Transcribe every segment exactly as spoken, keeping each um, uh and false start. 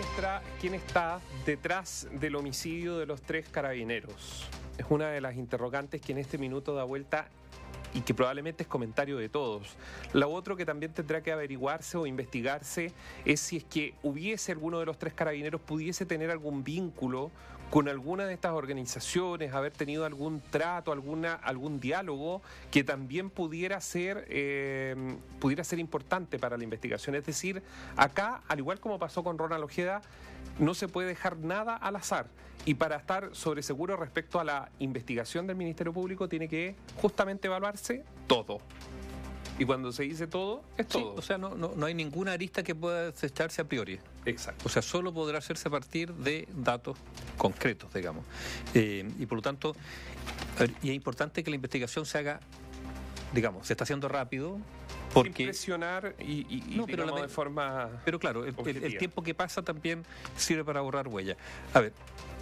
está, quién está detrás del homicidio de los tres carabineros? Es una de las interrogantes que en este minuto da vuelta y que probablemente es comentario de todos. Lo otro que también tendrá que averiguarse o investigarse es si es que hubiese alguno de los tres carabineros pudiese tener algún vínculo con alguna de estas organizaciones, haber tenido algún trato, alguna, algún diálogo que también pudiera ser, eh, pudiera ser importante para la investigación. Es decir, acá, al igual como pasó con Ronald Ojeda, no se puede dejar nada al azar. Y para estar sobre seguro respecto a la investigación del Ministerio Público tiene que justamente evaluarse todo. Y cuando se dice todo, es todo. Sí, o sea, no, no, no hay ninguna arista que pueda desecharse a priori. Exacto. O sea, solo podrá hacerse a partir de datos concretos, digamos. Eh, y por lo tanto, y es importante que la investigación se haga, digamos, se está haciendo rápido. Porque, sin presionar y, y, y no, pero digamos, la, de forma Pero claro, el, el, el tiempo que pasa también sirve para borrar huella. A ver,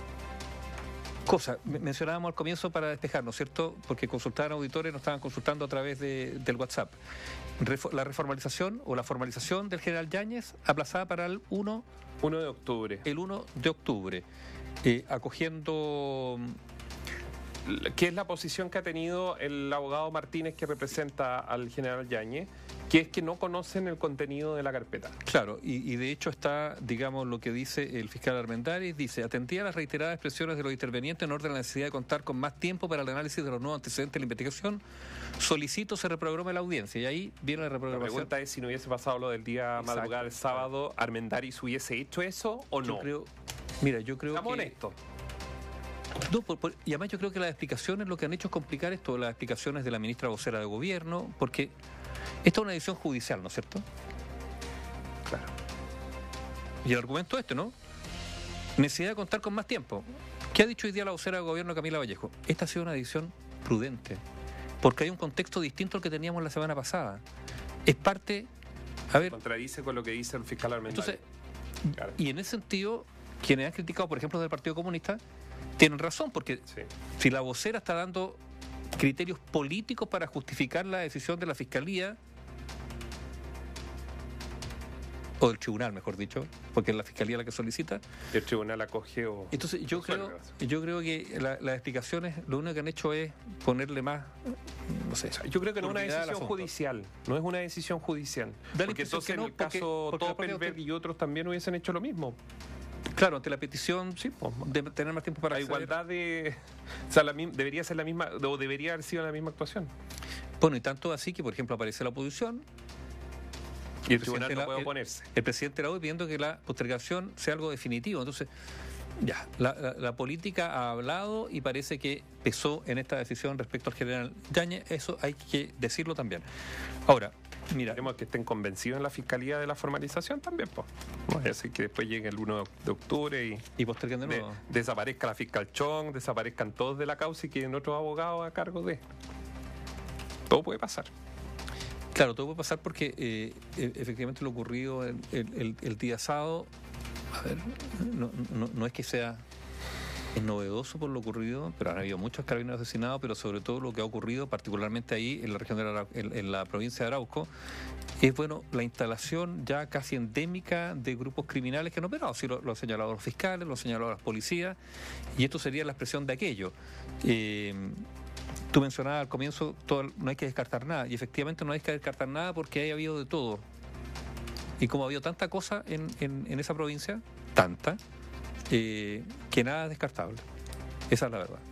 cosa, mencionábamos al comienzo para despejarnos, ¿cierto? Porque consultaban auditores, nos estaban consultando a través de, del WhatsApp. Refo- la reformalización o la formalización del general Yáñez aplazada para el uno de octubre. El uno de octubre, eh, acogiendo... ¿Qué es la posición que ha tenido el abogado Martínez que representa al general Yáñez? Que es que no conocen el contenido de la carpeta. Claro, y, y de hecho está, digamos, lo que dice el fiscal Armendáriz, dice, atendía a las reiteradas expresiones de los intervenientes en orden a la necesidad de contar con más tiempo para el análisis de los nuevos antecedentes de la investigación, solicito se reprograme la audiencia, y ahí viene la reprogramación. La pregunta es si no hubiese pasado lo del día Exacto. madrugada del sábado, ¿Armendáriz hubiese hecho eso o no? Yo creo, mira, yo creo Estamos que... honestos. No, por, por, y además yo creo que las explicaciones lo que han hecho es complicar esto, las explicaciones de la ministra vocera de gobierno, porque esta es una decisión judicial, ¿no es cierto? Claro. Y el argumento este, ¿no? Necesidad de contar con más tiempo. ¿Qué ha dicho hoy día la vocera de gobierno, Camila Vallejo? Esta ha sido una decisión prudente, porque hay un contexto distinto al que teníamos la semana pasada. Es parte... A ver... Contradice con lo que dice el fiscal Armendáriz. Entonces, claro. Y en ese sentido, quienes han criticado, por ejemplo, del Partido Comunista, tienen razón, porque sí. si la vocera está dando criterios políticos para justificar la decisión de la Fiscalía, o del tribunal, mejor dicho, porque es la Fiscalía la que solicita. El tribunal acoge o... Entonces yo creo, yo creo que la, las explicaciones lo único que han hecho es ponerle más, no sé... Yo creo que no es una decisión judicial, no es una decisión judicial. Da porque entonces no, en el caso Doppelberg y otros también hubiesen hecho lo mismo. Claro, ante la petición sí, pues, de tener más tiempo para la acceder. Igualdad de... O sea, la, debería ser la misma, o debería haber sido la misma actuación. Bueno, y tanto así que, por ejemplo, aparece la oposición... Y el, el tribunal no puede oponerse. El, el presidente de la U pidiendo que la postergación sea algo definitivo. Entonces, ya, la, la, la política ha hablado y parece que pesó en esta decisión respecto al general Yáñez. Eso hay que decirlo también. Ahora, mira... Queremos que estén convencidos en la Fiscalía de la formalización también, pues. No es así que después llegue el uno de octubre y... Y posterguen de nuevo. De, desaparezca la fiscal Chong, desaparezcan todos de la causa y queden otros abogados a cargo de... Todo puede pasar. Claro, todo puede pasar porque eh, efectivamente lo ocurrido el, el, el día sábado, a ver, no, no, no es que sea es novedoso por lo ocurrido, pero han habido muchos carabineros asesinados, pero sobre todo lo que ha ocurrido, particularmente ahí en la región de la, en, en la provincia de Arauco, es bueno la instalación ya casi endémica de grupos criminales que no operan, así lo, lo han señalado los fiscales, lo han señalado las policías, y esto sería la expresión de aquello. Eh, Tú mencionabas al comienzo, todo, no hay que descartar nada, y efectivamente no hay que descartar nada porque ha habido de todo. Y como ha habido tanta cosa en, en, en esa provincia, tanta, eh, que nada es descartable. Esa es la verdad.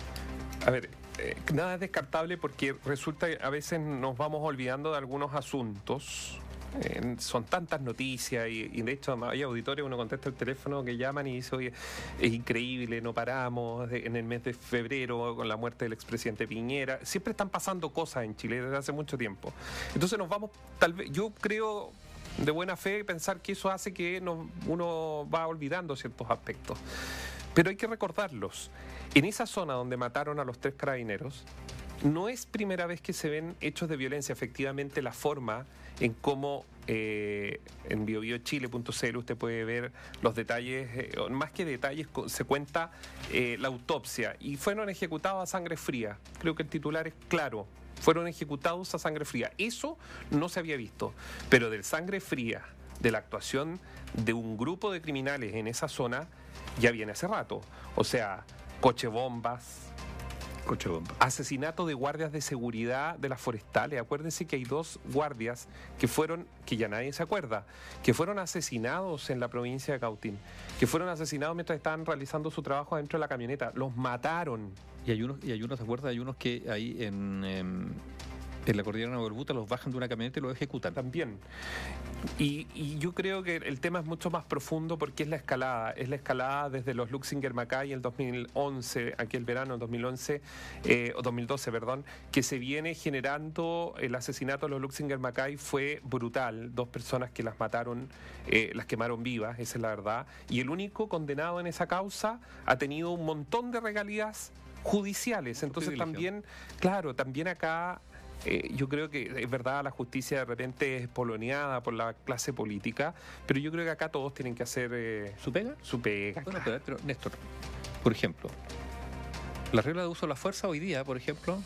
A ver, eh, nada es descartable porque resulta que a veces nos vamos olvidando de algunos asuntos. Eh, son tantas noticias y, y de hecho hay auditores, uno contesta el teléfono que llaman y dice, oye, es increíble, no paramos de, en el mes de febrero con la muerte del expresidente Piñera, siempre están pasando cosas en Chile desde hace mucho tiempo, entonces nos vamos, tal vez, yo creo de buena fe pensar que eso hace que nos, uno va olvidando ciertos aspectos, pero hay que recordarlos. En esa zona donde mataron a los tres carabineros no es primera vez que se ven hechos de violencia. Efectivamente, la forma en cómo eh, en bio bio chile punto c l usted puede ver los detalles, eh, más que detalles, se cuenta eh, la autopsia, y fueron ejecutados a sangre fría. Creo que el titular es claro. Fueron ejecutados a sangre fría. Eso no se había visto. Pero de sangre fría de la actuación de un grupo de criminales en esa zona ya viene hace rato. O sea, coche bombas, Coche bomba. asesinato de guardias de seguridad de las forestales. Acuérdense que hay dos guardias que fueron, que ya nadie se acuerda, que fueron asesinados en la provincia de Cautín, que fueron asesinados mientras estaban realizando su trabajo adentro de la camioneta. Los mataron. Y hay unos, y hay unos, ¿se acuerdan? Hay unos que ahí en, en, en la cordillera de Navarbuta los bajan de una camioneta y los ejecutan. También. Y, y yo creo que el tema es mucho más profundo porque es la escalada. Es la escalada desde los Luxinger Macay el dos mil once, aquel verano dos mil once, eh, o dos mil doce, perdón, que se viene generando. El asesinato de los Luxinger Macay fue brutal. Dos personas que las mataron, eh, las quemaron vivas, esa es la verdad. Y el único condenado en esa causa ha tenido un montón de regalías judiciales. Entonces también, claro, también acá... Eh, yo creo que es verdad, la justicia de repente es poloneada por la clase política, pero yo creo que acá todos tienen que hacer eh, ¿Su pega? su pega. Bueno, pero, pero Néstor, por ejemplo, la regla de uso de la fuerza hoy día, por ejemplo,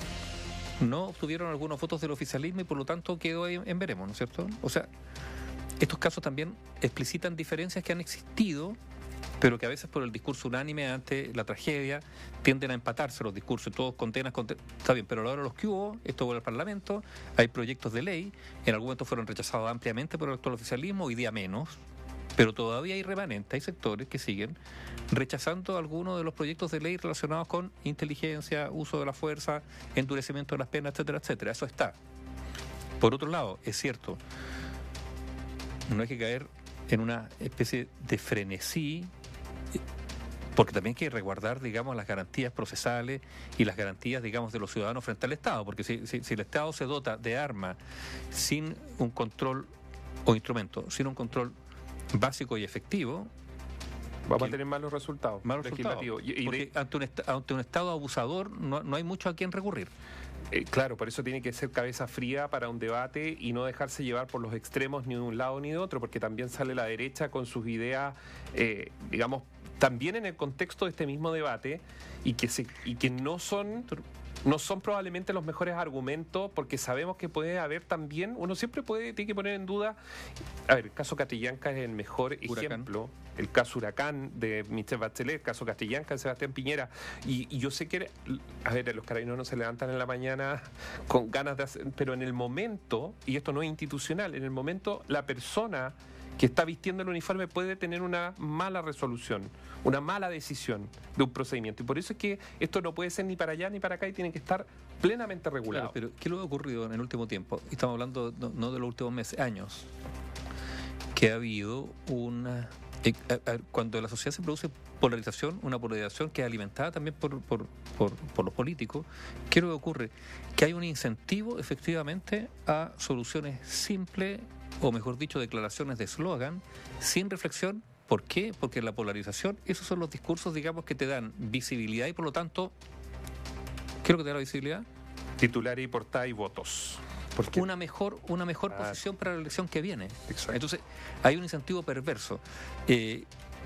no obtuvieron algunos votos del oficialismo y por lo tanto quedó ahí en veremos, ¿no es cierto? O sea, estos casos también explicitan diferencias que han existido, pero que a veces por el discurso unánime ante la tragedia tienden a empatarse los discursos, todos condenas, condenas, está bien, pero ahora los que hubo, esto vuelve al Parlamento, hay proyectos de ley, en algún momento fueron rechazados ampliamente por el actual oficialismo, hoy día menos, pero todavía hay remanentes, hay sectores que siguen rechazando algunos de los proyectos de ley relacionados con inteligencia, uso de la fuerza, endurecimiento de las penas, etcétera, etcétera, eso está. Por otro lado, es cierto, no hay que caer en una especie de frenesí, porque también hay que resguardar, digamos, las garantías procesales y las garantías, digamos, de los ciudadanos frente al Estado, porque si, si, si el Estado se dota de armas sin un control o instrumento, sin un control básico y efectivo, vamos a tener malos resultados. Malos resultados, y, y porque de... ante, un ante un Estado abusador no, no hay mucho a quien recurrir. Eh, claro, por eso tiene que ser cabeza fría para un debate y no dejarse llevar por los extremos ni de un lado ni de otro, porque también sale la derecha con sus ideas, eh, digamos, también en el contexto de este mismo debate y que, se, y que no son... no son probablemente los mejores argumentos, porque sabemos que puede haber también, uno siempre puede, tiene que poner en duda, a ver, el caso Catrillanca es el mejor Huracán. ejemplo, el caso Huracán de Michelle Bachelet, el caso Catrillanca de Sebastián Piñera, y, y yo sé que, a ver, los carabineros no se levantan en la mañana con ganas de hacer, pero en el momento, y esto no es institucional, en el momento la persona que está vistiendo el uniforme puede tener una mala resolución, una mala decisión de un procedimiento. Y por eso es que esto no puede ser ni para allá ni para acá y tiene que estar plenamente regulado. Claro, pero ¿qué es lo que ha ocurrido en el último tiempo? Estamos hablando no, no de los últimos meses, años, que ha habido una... Eh, eh, cuando en la sociedad se produce polarización, una polarización que es alimentada también por, por, por, por los políticos, ¿qué es lo que ocurre? Que hay un incentivo efectivamente a soluciones simples, o mejor dicho, declaraciones de eslogan, sin reflexión. ¿Por qué? Porque la polarización, esos son los discursos, digamos, que te dan visibilidad y por lo tanto, ¿qué es lo que te da la visibilidad? Titular y portada y votos. Una mejor, una mejor ah, posición para la elección que viene. Exacto. Entonces, hay un incentivo perverso. Eh,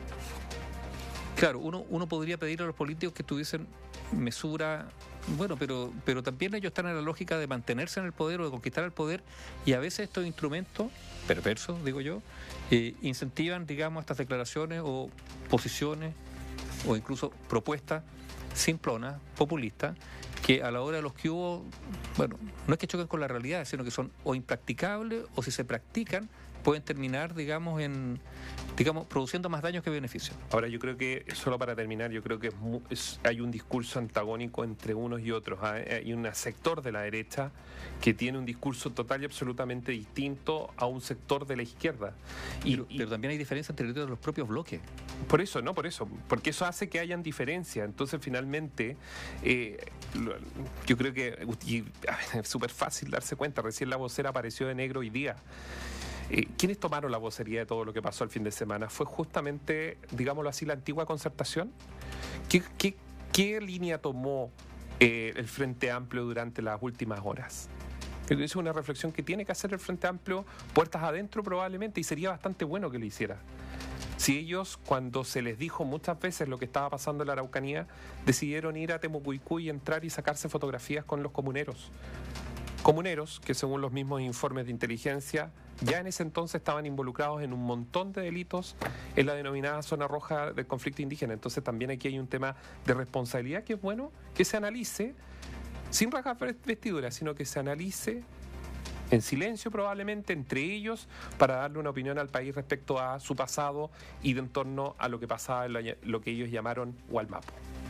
claro, uno, uno podría pedir a los políticos que tuviesen mesura, bueno, pero, pero también ellos están en la lógica de mantenerse en el poder o de conquistar el poder, y a veces estos instrumentos perversos, digo yo, eh, incentivan, digamos, estas declaraciones o posiciones o incluso propuestas simplonas, populistas, que a la hora de los que hubo, bueno, no es que choquen con la realidad, sino que son o impracticables o si se practican pueden terminar, digamos, en digamos produciendo más daños que beneficios. Ahora, yo creo que, solo para terminar, yo creo que es muy, es, hay un discurso antagónico entre unos y otros. ¿eh? Hay un sector de la derecha que tiene un discurso total y absolutamente distinto a un sector de la izquierda. Y, pero, y, pero también hay diferencias entre los propios bloques. Por eso, no por eso, porque eso hace que hayan diferencias. Entonces, finalmente, eh, yo creo que y, a ver, es súper fácil darse cuenta. Recién la vocera apareció de negro hoy día. Eh, ¿Quiénes tomaron la vocería de todo lo que pasó el fin de semana? ¿Fue justamente, digámoslo así, la antigua Concertación? ¿Qué, qué, qué línea tomó eh, el Frente Amplio durante las últimas horas? Es una reflexión que tiene que hacer el Frente Amplio puertas adentro probablemente, y sería bastante bueno que lo hiciera. Si ellos, cuando se les dijo muchas veces lo que estaba pasando en la Araucanía, decidieron ir a Temucuicú y entrar y sacarse fotografías con los comuneros. comuneros que según los mismos informes de inteligencia ya en ese entonces estaban involucrados en un montón de delitos en la denominada zona roja del conflicto indígena. Entonces también aquí hay un tema de responsabilidad que es bueno que se analice sin rasgar vestiduras, sino que se analice en silencio probablemente entre ellos para darle una opinión al país respecto a su pasado y de en torno a lo que pasaba en lo que ellos llamaron Gualmapu.